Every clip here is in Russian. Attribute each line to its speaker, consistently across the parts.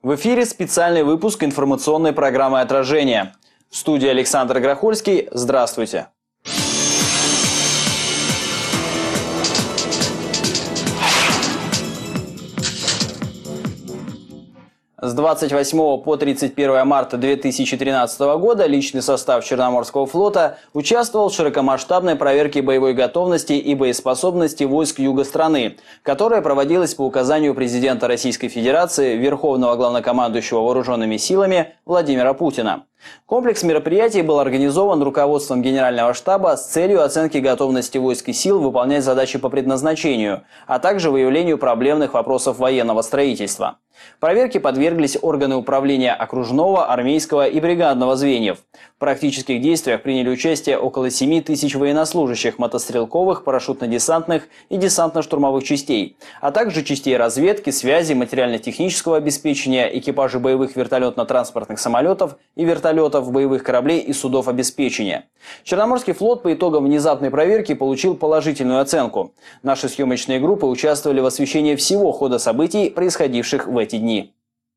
Speaker 1: В эфире специальный выпуск информационной программы «Отражение». В студии Александр Грохольский. Здравствуйте. С 28 по 31 марта 2013 года личный состав Черноморского флота участвовал в широкомасштабной проверке боевой готовности и боеспособности войск юга страны, которая проводилась по указанию президента Российской Федерации, Верховного Главнокомандующего Вооруженными силами Владимира Путина. Комплекс мероприятий был организован руководством Генерального штаба с целью оценки готовности войск и сил выполнять задачи по предназначению, а также выявлению проблемных вопросов военного строительства. Проверке подверглись органы управления окружного, армейского и бригадного звеньев. В практических действиях приняли участие около 7 тысяч военнослужащих мотострелковых, парашютно-десантных и десантно-штурмовых частей, а также частей разведки, связи, материально-технического обеспечения, экипажей боевых вертолетно-транспортных самолетов и вертолетов, боевых кораблей и судов обеспечения. Черноморский флот по итогам внезапной проверки получил положительную оценку. Наши съемочные группы участвовали в освещении всего хода событий, происходивших в эти дни.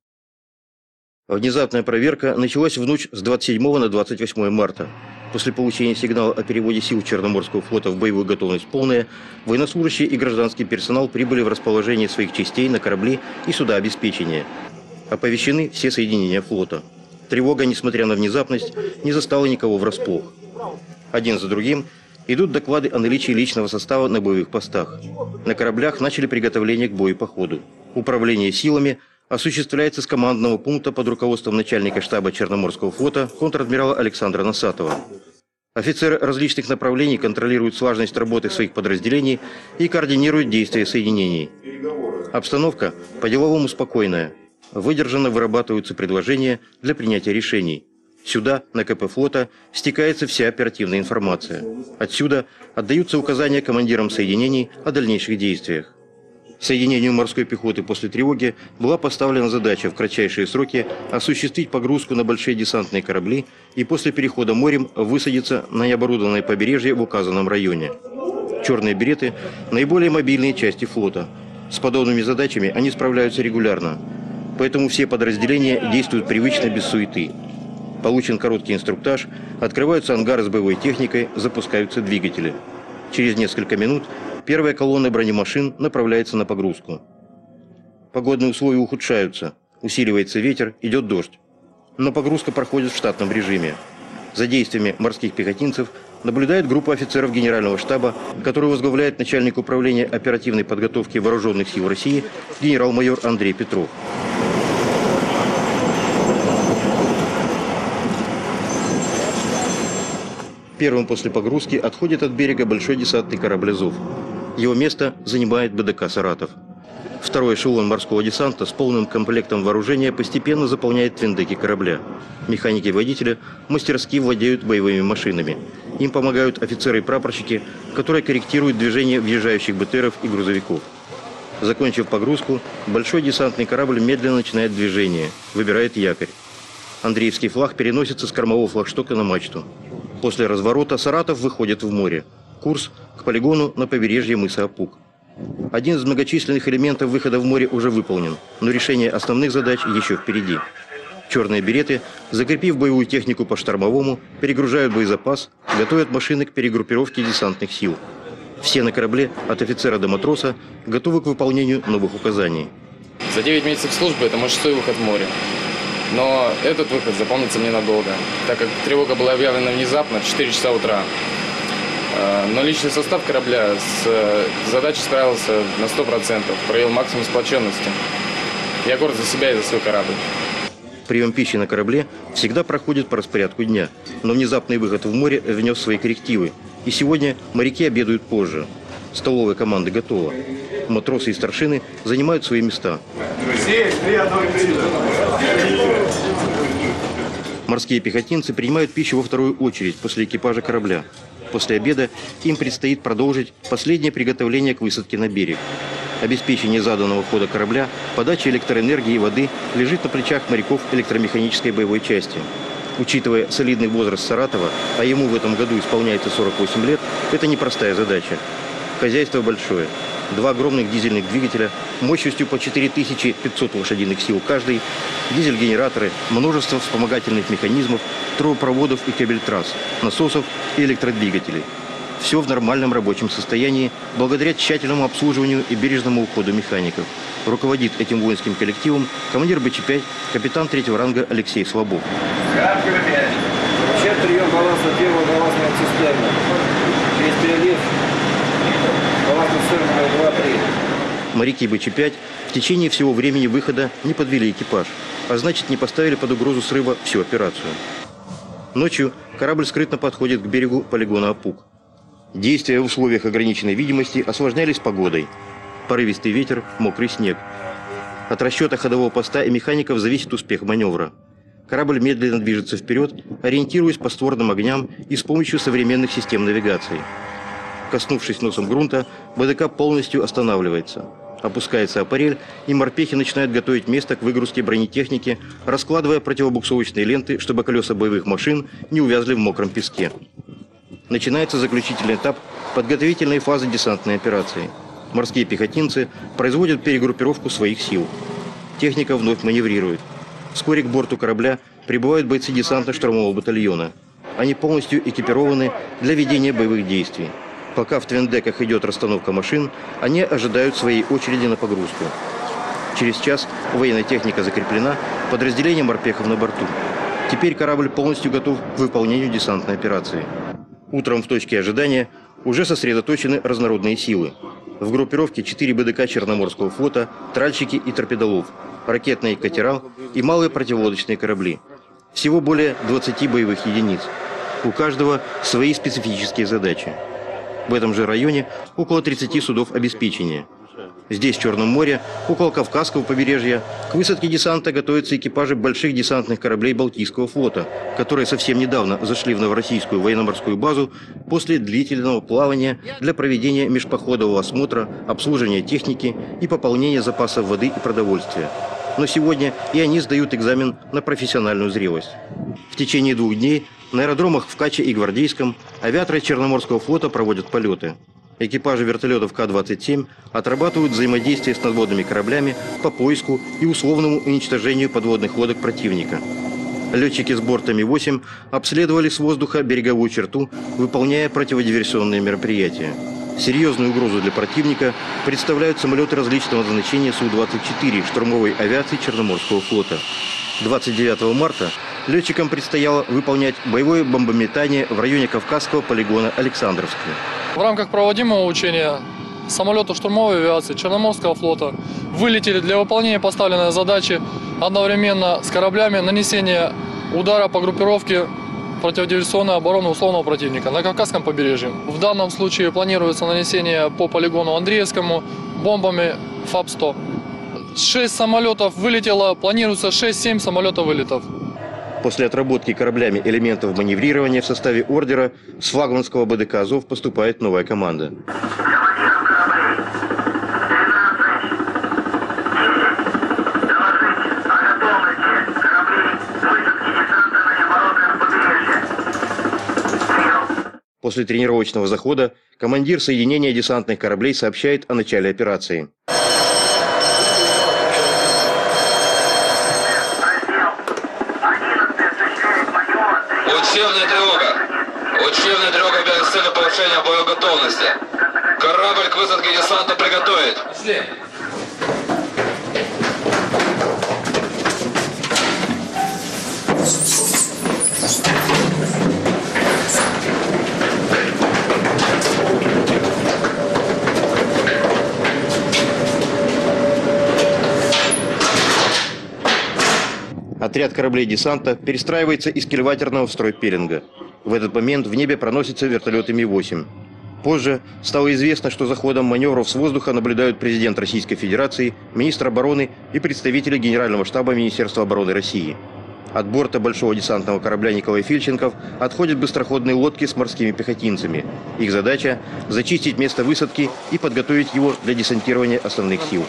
Speaker 2: Внезапная проверка началась в ночь с 27 на 28 марта. После получения сигнала о переводе сил Черноморского флота в боевую готовность полная, военнослужащие и гражданский персонал прибыли в расположение своих частей на корабли и суда обеспечения. Оповещены все соединения флота. Тревога, несмотря на внезапность, не застала никого врасплох. Один за другим идут доклады о наличии личного состава на боевых постах. На кораблях начали приготовление к бою по ходу. Управление силами осуществляется с командного пункта под руководством начальника штаба Черноморского флота контр-адмирала Александра Носатова. Офицеры различных направлений контролируют слаженность работы своих подразделений и координируют действия соединений. Обстановка по-деловому спокойная. Выдержанно вырабатываются предложения для принятия решений. Сюда, на КП флота, стекается вся оперативная информация. Отсюда отдаются указания командирам соединений о дальнейших действиях. Соединению морской пехоты после тревоги была поставлена задача в кратчайшие сроки осуществить погрузку на большие десантные корабли и после перехода морем высадиться на необорудованное побережье в указанном районе. Черные береты – наиболее мобильные части флота. С подобными задачами они справляются регулярно. Поэтому все подразделения действуют привычно, без суеты. Получен короткий инструктаж, открываются ангары с боевой техникой, запускаются двигатели. Через несколько минут первая колонна бронемашин направляется на погрузку. Погодные условия ухудшаются, усиливается ветер, идет дождь. Но погрузка проходит в штатном режиме. За действиями морских пехотинцев наблюдает группа офицеров Генерального штаба, которую возглавляет начальник управления оперативной подготовки Вооруженных сил России генерал-майор Андрей Петров. Первым после погрузки отходит от берега большой десантный корабль «Азов». Его место занимает БДК «Саратов». Второй эшелон морского десанта с полным комплектом вооружения постепенно заполняет твиндеки корабля. Механики и водители мастерски владеют боевыми машинами. Им помогают офицеры и прапорщики, которые корректируют движение въезжающих БТРов и грузовиков. Закончив погрузку, большой десантный корабль медленно начинает движение, выбирает якорь. Андреевский флаг переносится с кормового флагштока на мачту. После разворота Саратов выходит в море. Курс к полигону на побережье мыса Апук. Один из многочисленных элементов выхода в море уже выполнен, но решение основных задач еще впереди. Черные береты, закрепив боевую технику по штормовому, перегружают боезапас, готовят машины к перегруппировке десантных сил. Все на корабле, от офицера до матроса, готовы к выполнению новых указаний.
Speaker 3: За 9 месяцев службы это мой 6-й выход в море. Но этот выход запомнится мне надолго, так как тревога была объявлена внезапно в 4 часа утра. Но личный состав корабля с задачей справился на 100%, проявил максимум сплоченности. Я горд за себя и за свой корабль.
Speaker 2: Прием пищи на корабле всегда проходит по распорядку дня, но внезапный выход в море внес свои коррективы. И сегодня моряки обедают позже. Столовая команда готова. Матросы и старшины занимают свои места. Морские пехотинцы принимают пищу во вторую очередь после экипажа корабля. После обеда им предстоит продолжить последнее приготовление к высадке на берег. Обеспечение заданного хода корабля, подача электроэнергии и воды лежит на плечах моряков электромеханической боевой части. Учитывая солидный возраст Саратова, а ему в этом году исполняется 48 лет, это непростая задача. Хозяйство большое. 2 огромных дизельных двигателя мощностью по 4500 лошадиных сил каждый, дизель-генераторы, множество вспомогательных механизмов, трубопроводов и кабель-трасс, насосов и электродвигателей. Все в нормальном рабочем состоянии благодаря тщательному обслуживанию и бережному уходу механиков. Руководит этим воинским коллективом командир БЧ-5, капитан 3-го ранга Алексей Слабов.
Speaker 4: Вообще прием баланса первого балансной цистерны. Через перелив балансной цистерны 2-3.
Speaker 2: Моряки БЧ-5 в течение всего времени выхода не подвели экипаж, а значит не поставили под угрозу срыва всю операцию. Ночью корабль скрытно подходит к берегу полигона Апук. Действия в условиях ограниченной видимости осложнялись погодой. Порывистый ветер, мокрый снег. От расчета ходового поста и механиков зависит успех маневра. Корабль медленно движется вперед, ориентируясь по створным огням и с помощью современных систем навигации. Коснувшись носом грунта, БДК полностью останавливается. Опускается аппарель, и морпехи начинают готовить место к выгрузке бронетехники, раскладывая противобуксовочные ленты, чтобы колеса боевых машин не увязли в мокром песке. Начинается заключительный этап подготовительной фазы десантной операции. Морские пехотинцы производят перегруппировку своих сил. Техника вновь маневрирует. Вскоре к борту корабля прибывают бойцы десантно-штурмового батальона. Они полностью экипированы для ведения боевых действий. Пока в твиндеках идет расстановка машин, они ожидают своей очереди на погрузку. Через час военная техника закреплена, подразделение морпехов на борту. Теперь корабль полностью готов к выполнению десантной операции. Утром в точке ожидания уже сосредоточены разнородные силы. В группировке 4 БДК Черноморского флота, тральщики и торпедолов, ракетные катера и малые противолодочные корабли. Всего более 20 боевых единиц. У каждого свои специфические задачи. В этом же районе около 30 судов обеспечения. Здесь, в Черном море, около Кавказского побережья, к высадке десанта готовятся экипажи больших десантных кораблей Балтийского флота, которые совсем недавно зашли в Новороссийскую военно-морскую базу после длительного плавания для проведения межпоходового осмотра, обслуживания техники и пополнения запасов воды и продовольствия. Но сегодня и они сдают экзамен на профессиональную зрелость. В течение 2 дней на аэродромах в Каче и Гвардейском авиаторы Черноморского флота проводят полеты. Экипажи вертолетов К-27 отрабатывают взаимодействие с надводными кораблями по поиску и условному уничтожению подводных лодок противника. Летчики с борта Ми-8 обследовали с воздуха береговую черту, выполняя противодиверсионные мероприятия. Серьезную угрозу для противника представляют самолеты различного назначения Су-24 штурмовой авиации Черноморского флота. 29 марта летчикам предстояло выполнять боевое бомбометание в районе Кавказского полигона Александровское.
Speaker 5: В рамках проводимого учения самолеты штурмовой авиации Черноморского флота вылетели для выполнения поставленной задачи одновременно с кораблями нанесения удара по группировке противодиверсионной обороны условного противника на Кавказском побережье. В данном случае планируется нанесение по полигону Андреевскому бомбами ФАБ-100. 6 самолетов вылетело, планируется 6-7 самолетов вылетов.
Speaker 2: После отработки кораблями элементов маневрирования в составе ордера с флагманского БДК «Азов» поступает новая команда. После тренировочного захода командир соединения десантных кораблей сообщает о начале операции.
Speaker 6: Учебная тревога. Учебная тревога без цели повышения боеготовности. Корабль к высадке десанта приготовить.
Speaker 2: Отряд кораблей десанта перестраивается из кильватерного в строй пеленга. В этот момент в небе проносятся вертолеты Ми-8. Позже стало известно, что за ходом маневров с воздуха наблюдают президент Российской Федерации, министр обороны и представители Генерального штаба Министерства обороны России. От борта большого десантного корабля Николай Фильченков отходят быстроходные лодки с морскими пехотинцами. Их задача – зачистить место высадки и подготовить его для десантирования основных сил.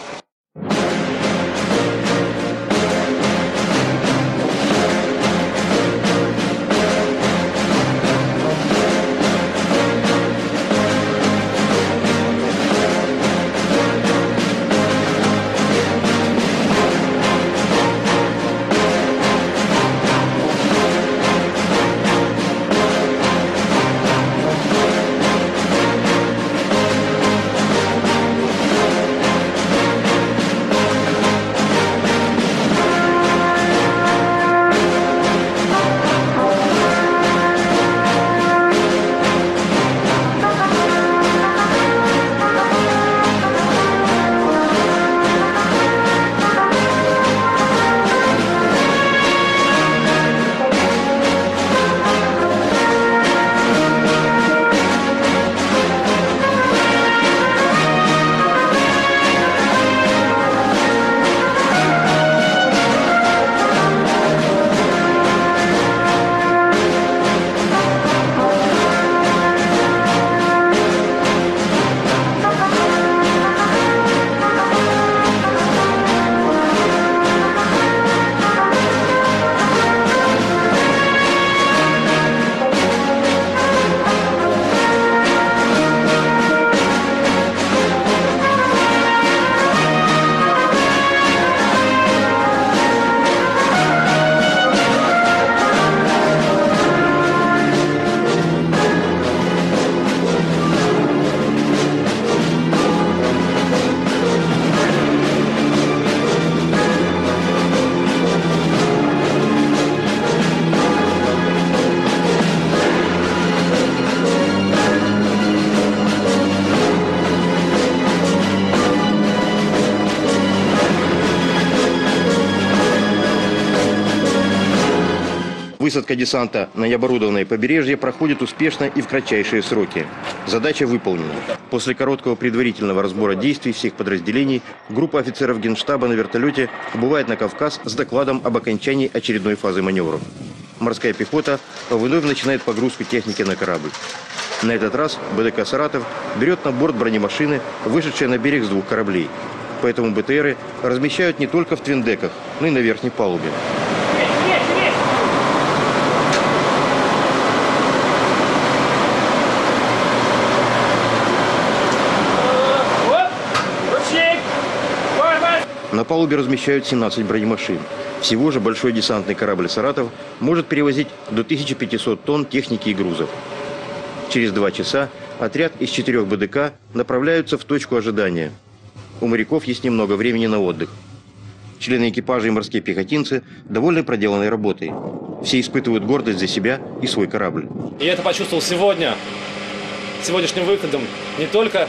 Speaker 2: Высадка десанта на необорудованное побережье проходит успешно и в кратчайшие сроки. Задача выполнена. После короткого предварительного разбора действий всех подразделений группа офицеров Генштаба на вертолете убывает на Кавказ с докладом об окончании очередной фазы маневров. Морская пехота вновь начинает погрузку техники на корабль. На этот раз БДК «Саратов» берет на борт бронемашины, вышедшие на берег с 2 кораблей. Поэтому БТРы размещают не только в твиндеках, но и на верхней палубе. На палубе размещают 17 бронемашин. Всего же большой десантный корабль «Саратов» может перевозить до 1500 тонн техники и грузов. Через 2 часа отряд из 4 БДК направляются в точку ожидания. У моряков есть немного времени на отдых. Члены экипажа и морские пехотинцы довольны проделанной работой. Все испытывают гордость за себя и свой корабль.
Speaker 7: И это почувствовал сегодняшним выходом, не только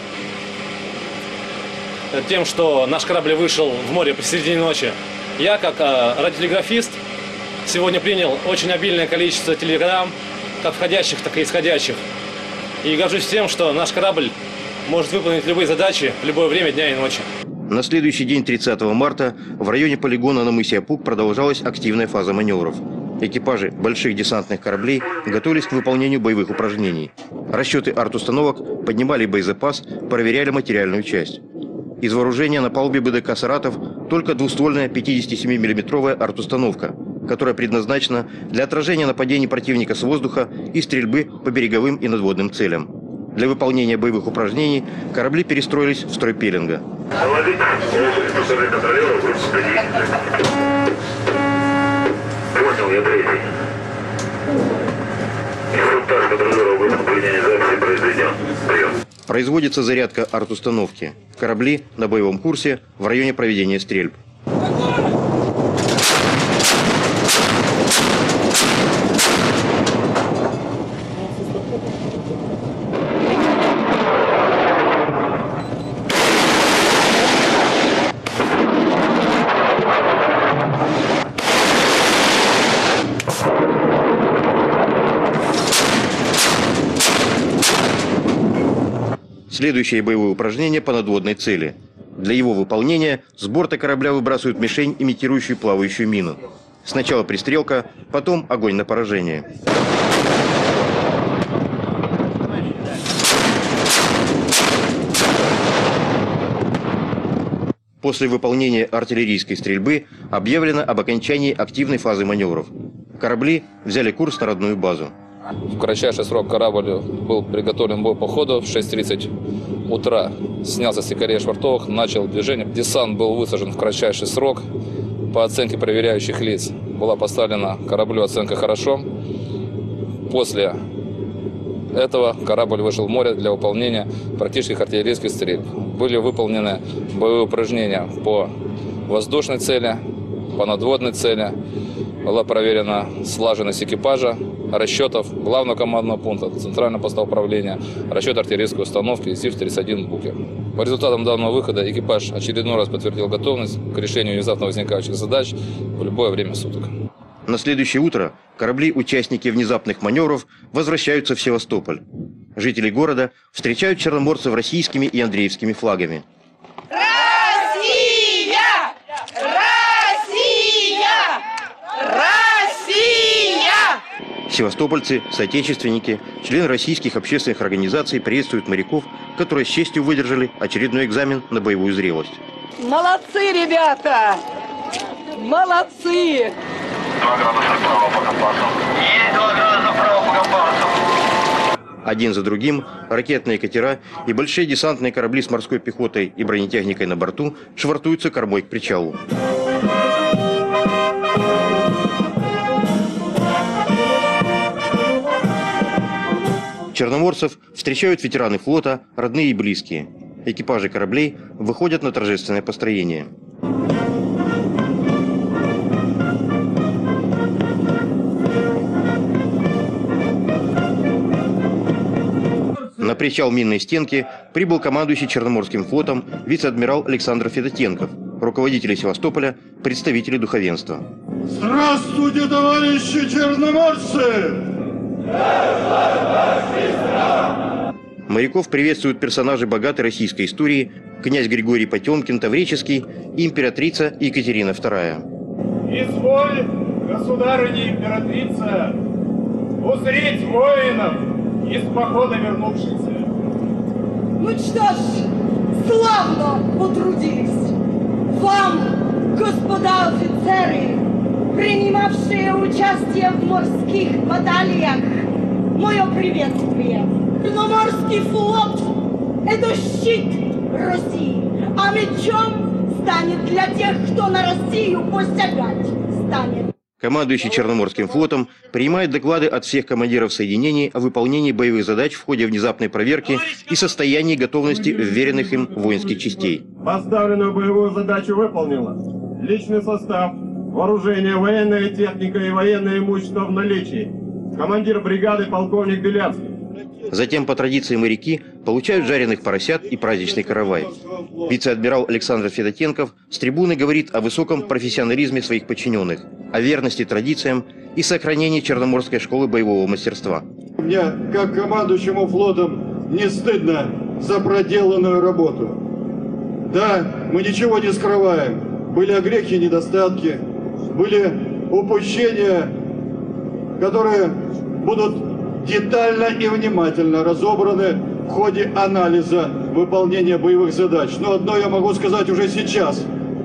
Speaker 7: тем, что наш корабль вышел в море посередине ночи. Я, как радиотелеграфист, сегодня принял очень обильное количество телеграмм, как входящих, так и исходящих. И горжусь тем, что наш корабль может выполнить любые задачи в любое время дня и ночи.
Speaker 2: На следующий день, 30 марта, в районе полигона на мысе Апук продолжалась активная фаза маневров. Экипажи больших десантных кораблей готовились к выполнению боевых упражнений. Расчеты арт-установок поднимали боезапас, проверяли материальную часть. Из вооружения на палубе БДК «Саратов» только двуствольная 57 мм арт-установка, которая предназначена для отражения нападений противника с воздуха и стрельбы по береговым и надводным целям. Для выполнения боевых упражнений корабли перестроились в строй пеленга.
Speaker 8: Понял, я третий. Инструктаж контролера выполнения записи произведен. Прием.
Speaker 2: Производится зарядка арт-установки. Корабли на боевом курсе в районе проведения стрельб. Следующее боевое упражнение по надводной цели. Для его выполнения с борта корабля выбрасывают мишень, имитирующую плавающую мину. Сначала пристрелка, потом огонь на поражение. После выполнения артиллерийской стрельбы объявлено об окончании активной фазы маневров. Корабли взяли курс на родную базу.
Speaker 9: В кратчайший срок корабль был приготовлен к бою по ходу. В 6:30 утра снялся с якорей швартовых, начал движение. Десант был высажен в кратчайший срок. По оценке проверяющих лиц была поставлена кораблю оценка «хорошо». После этого корабль вышел в море для выполнения практических артиллерийских стрельб. Были выполнены боевые упражнения по воздушной цели, по надводной цели. Была проверена слаженность экипажа, расчетов главного командного пункта, центрального поста управления, расчет артиллерийской установки ЗИФ-31 «Букер». По результатам данного выхода экипаж очередной раз подтвердил готовность к решению внезапно возникающих задач в любое время суток.
Speaker 2: На следующее утро корабли-участники внезапных маневров возвращаются в Севастополь. Жители города встречают черноморцев российскими и андреевскими флагами.
Speaker 10: Россия! Россия! Россия!
Speaker 2: Севастопольцы, соотечественники, члены российских общественных организаций приветствуют моряков, которые с честью выдержали очередной экзамен на боевую зрелость.
Speaker 10: Молодцы, ребята! Молодцы!
Speaker 8: 2 градуса вправо по компасу. Есть 2 градуса вправо по компасу.
Speaker 2: Один за другим ракетные катера и большие десантные корабли с морской пехотой и бронетехникой на борту швартуются кормой к причалу. Черноморцев встречают ветераны флота, родные и близкие. Экипажи кораблей выходят на торжественное построение. На причал минной стенки прибыл командующий Черноморским флотом вице-адмирал Александр Федотенков, руководители Севастополя, представители духовенства.
Speaker 11: Здравствуйте, товарищи черноморцы!
Speaker 2: Моряков приветствуют персонажи богатой российской истории: князь Григорий Потемкин, Таврический и императрица Екатерина II.
Speaker 11: Изволь, государыня императрица, узреть воинов из похода вернувшихся.
Speaker 10: Ну что ж, славно потрудились. Вам, господа офицеры, принимавшие участие в морских баталиях, мое приветствие. Черноморский флот – это щит России, а мечом станет для тех, кто на Россию посягать станет.
Speaker 2: Командующий Черноморским флотом принимает доклады от всех командиров соединений о выполнении боевых задач в ходе внезапной проверки и состоянии готовности вверенных им воинских частей.
Speaker 11: Поставленную боевую задачу выполнила. Личный состав, вооружение, военная техника и военное имущество в наличии. Командир бригады полковник Белявский.
Speaker 2: Затем, по традиции, моряки получают жареных поросят и праздничный каравай. Вице-адмирал Александр Федотенков с трибуны говорит о высоком профессионализме своих подчиненных, о верности традициям и сохранении Черноморской школы боевого мастерства.
Speaker 11: Мне, как командующему флотом, не стыдно за проделанную работу. Да, мы ничего не скрываем. Были огрехи и недостатки, были упущения, которые будут детально и внимательно разобраны в ходе анализа выполнения боевых задач. Но одно я могу сказать уже сейчас.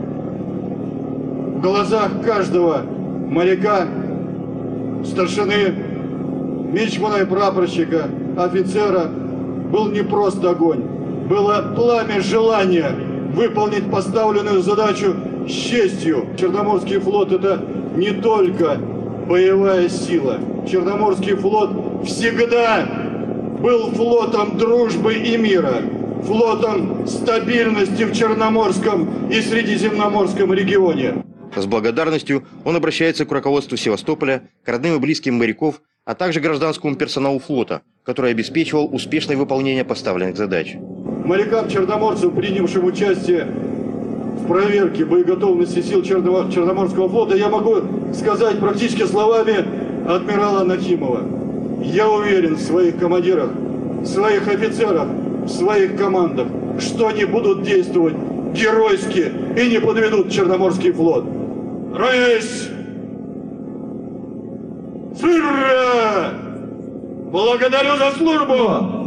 Speaker 11: В глазах каждого моряка, старшины, мичмана и прапорщика, офицера был не просто огонь. Было пламя желания выполнить поставленную задачу с честью. Черноморский флот – это не только боевая сила. Черноморский флот всегда был флотом дружбы и мира, флотом стабильности в Черноморском и Средиземноморском регионе.
Speaker 2: С благодарностью он обращается к руководству Севастополя, к родным и близким моряков, а также гражданскому персоналу флота, который обеспечивал успешное выполнение поставленных задач.
Speaker 11: Морякам-черноморцам, принявшим участие в проверке боеготовности сил Черноморского флота, я могу сказать практически словами адмирала Нахимова. Я уверен в своих командирах, в своих офицерах, в своих командах, что они будут действовать геройски и не подведут Черноморский флот. Равесь! Сыра! Благодарю за службу!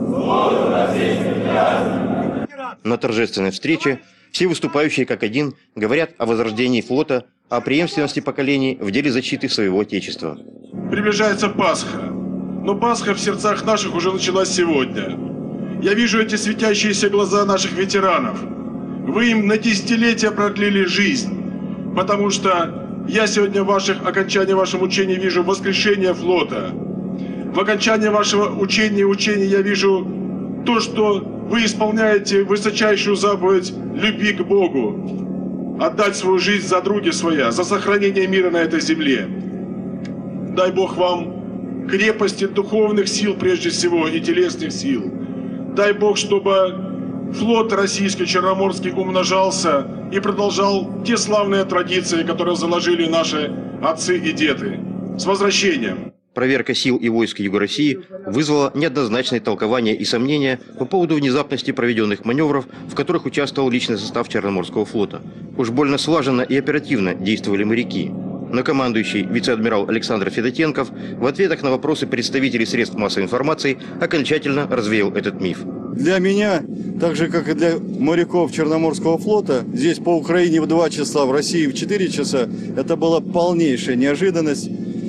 Speaker 2: На торжественной встрече все выступающие как один говорят о возрождении флота, о преемственности поколений в деле защиты своего Отечества.
Speaker 12: Приближается Пасха, но Пасха в сердцах наших уже началась сегодня. Я вижу эти светящиеся глаза наших ветеранов. Вы им на десятилетия продлили жизнь, потому что я сегодня в окончании вашего учения вижу воскрешение флота. В окончании вашего учения я вижу то, что вы исполняете высочайшую заповедь любви к Богу. Отдать свою жизнь за други своя, за сохранение мира на этой земле. Дай Бог вам крепости духовных сил прежде всего и телесных сил. Дай Бог, чтобы флот российский, черноморский умножался и продолжал те славные традиции, которые заложили наши отцы и деды. С возвращением!
Speaker 2: Проверка сил и войск Юга России вызвала неоднозначные толкования и сомнения по поводу внезапности проведенных маневров, в которых участвовал личный состав Черноморского флота. Уж больно слаженно и оперативно действовали моряки. Но командующий вице-адмирал Александр Федотенков в ответах на вопросы представителей средств массовой информации окончательно развеял этот миф.
Speaker 11: Для меня, так же как и для моряков Черноморского флота, здесь по Украине в 2 часа, в России в 4 часа, это была полнейшая неожиданность.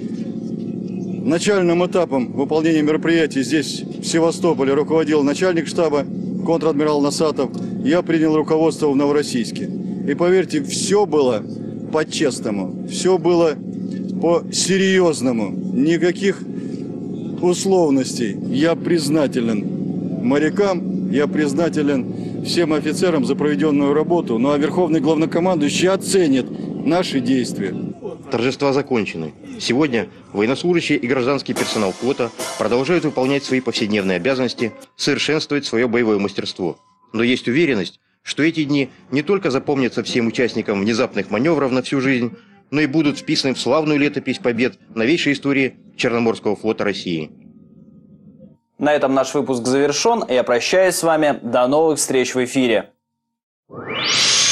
Speaker 11: Начальным этапом выполнения мероприятий здесь, в Севастополе, руководил начальник штаба, контр-адмирал Носатов. Я принял руководство в Новороссийске. И поверьте, все было по-честному, все было по-серьезному, никаких условностей. Я признателен морякам, я признателен всем офицерам за проведенную работу, ну а Верховный Главнокомандующий оценит наши действия.
Speaker 2: Торжества закончены. Сегодня военнослужащие и гражданский персонал флота продолжают выполнять свои повседневные обязанности, совершенствовать свое боевое мастерство. Но есть уверенность, что эти дни не только запомнятся всем участникам внезапных маневров на всю жизнь, но и будут вписаны в славную летопись побед новейшей истории Черноморского флота России.
Speaker 1: На этом наш выпуск завершен. Я прощаюсь с вами. До новых встреч в эфире.